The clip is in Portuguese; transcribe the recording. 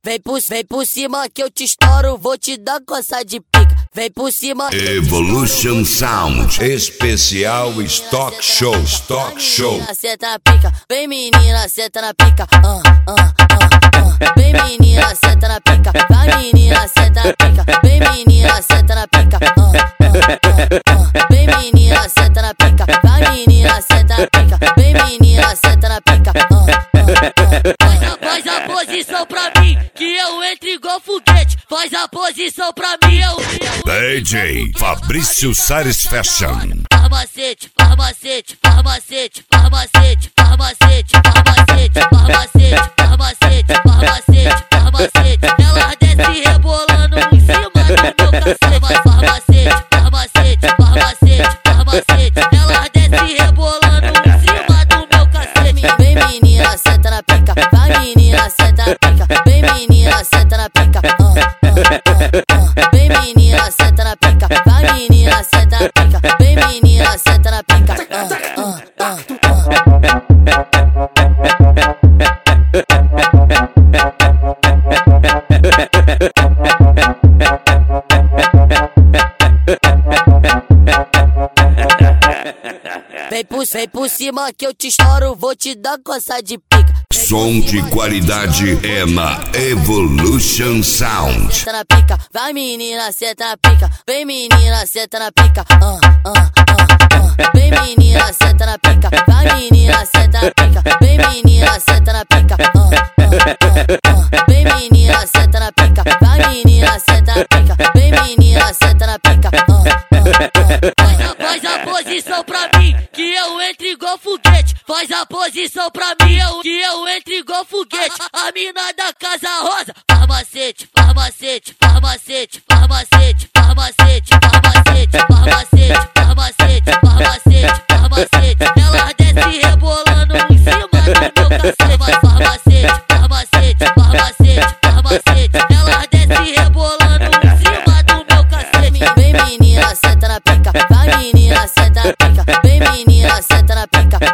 Vem por cima que eu te estouro, vou te dar coça de pica. Vem por cima. Evolution Sound, especial Stock Show. Senta na pica, vem menina, senta na pica. Vem menina, senta na pica. Vai menina, senta na pica. Vem menina, senta na pica. Vem menina, senta na pica. Vai menina, senta na pica. Vem menina, senta na pica. Faz a posição pra mim, que eu entro igual foguete. Faz a posição pra mim, eu. DJ Fabrício Sares Fashion. Farmacete, farmacete, farmacete, farmacete, farmacete, farmacete, farmacete, farmacete, farmacete, farmacete. Ela desce rebolando em cima do meu cacete. Farmacete, farmacete, farmacete, farmacete. Ela desce rebolando em cima do meu cacete. Vem menina, senta na pica. Vai menina, senta na pica. Vem menina, senta na pica. Vem menina, senta na pica. Vai menina, senta na pica. Vem menina, senta na pica. Vem por cima que eu te estouro, vou te dar coça de pica. Som de qualidade é na Evolution Sound. Senta na pica, vai menina, senta na pica. Vem menina, senta na pica. Vem menina, senta na pica. Vai menina, senta na pica. Vem menina, senta na pica. Vem menina, senta na pica. Vai menina, senta na pica. Vem menina, senta na pica. Faz a posição pra mim, que eu entro igual foguete. Faz a posição pra mim, que eu entro igual foguete. A mina da Casa Rosa. Farmacete, farmacete, farmacete, farmacete, farmacete, farmacete, farmacete, farmacete, farmacete, farmacete. Ela desce rebolando em cima do meu cacete. Farmacete, farmacete, farmacete, farmacete. Ela desce rebolando em cima do meu cacete. Vem menina, senta na pica. Vai menina, senta na pica. Vem menina, senta na pica.